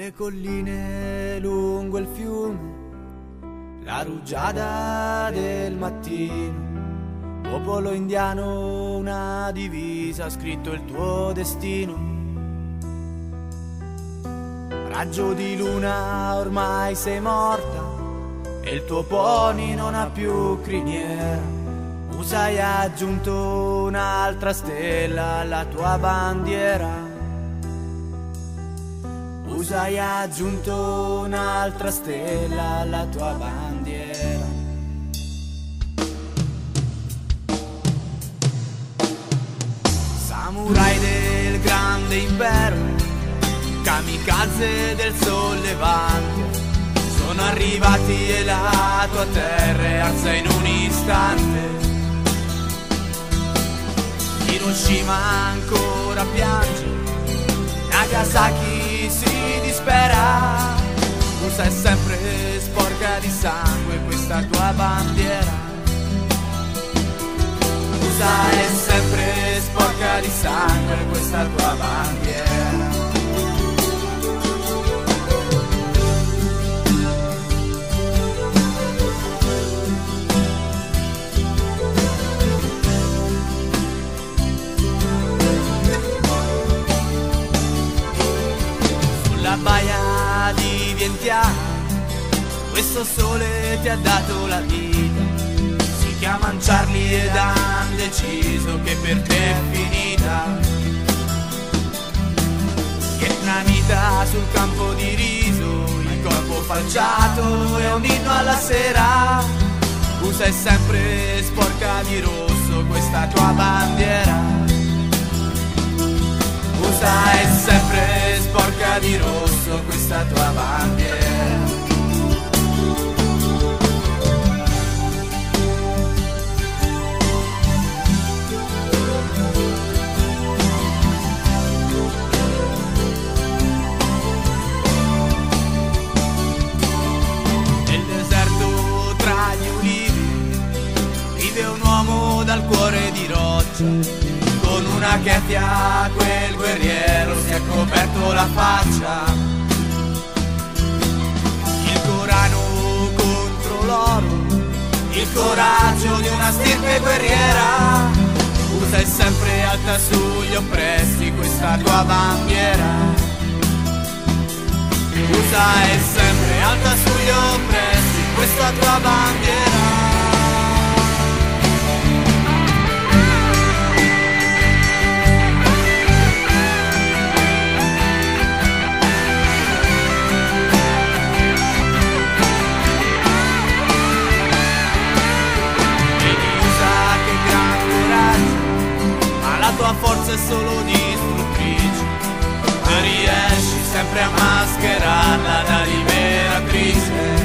Sulle colline lungo il fiume, la rugiada del mattino, popolo indiano, una divisa, scritto il tuo destino. Raggio di luna, ormai sei morta, e il tuo pony non ha più criniera. Usa e ha aggiunto un'altra stella alla tua bandiera. Usa e ha aggiunto un'altra stella alla tua bandiera. Samurai del grande impero, kamikaze del sollevante, sono arrivati e la tua terra è arsa in un istante. Hiroshima ancora piange, Nagasaki si dispera. USA è sempre sporca di sangue questa tua bandiera. USA è sempre sporca di sangue questa tua bandiera. La baia di Vientiane, questo sole ti ha dato la vita. Si chiamano Charlie ed han deciso che per te è finita. Vietnamita sul campo di riso, il corpo falciato è un inno alla sera. USA è sempre sporca di rosso questa tua bandiera. USA è sempre sporca di rosso questa tua bandiera. Nel deserto tra gli ulivi vive un uomo dal cuore di roccia. Con una chetia quel guerriero si è coperto la faccia. Il Corano contro l'oro, il coraggio di una stirpe guerriera. USA è sempre alta sugli oppressi questa tua bandiera. USA è sempre alta sugli oppressi questa tua bandiera. La tua forza è solo distruttrice, ma riesci sempre a mascherarla da liberatrice.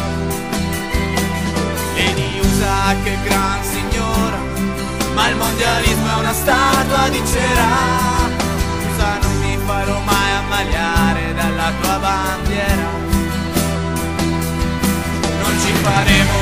E di USA che gran signora, ma il mondialismo è una statua di cera. USA non mi farò mai ammaliare dalla tua bandiera. Non ci faremo